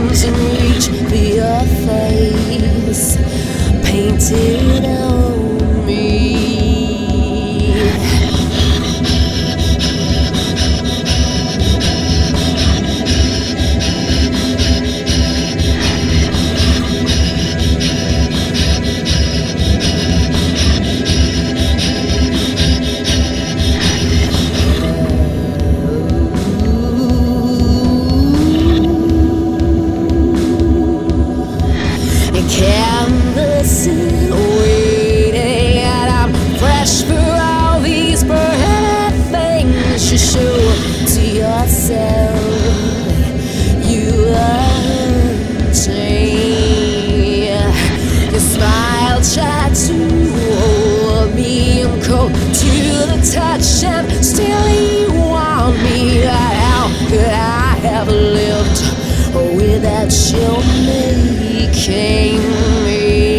arms and reach for your face, painted on me. Canvassing, waiting, and I'm fresh for all these permanent things you show to yourself. You unchain. Your smile tried to hold me. I'm cold to the touch, and still you want me. How could I have lived without your making me?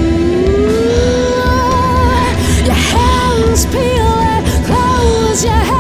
Your hands peel and close your hands.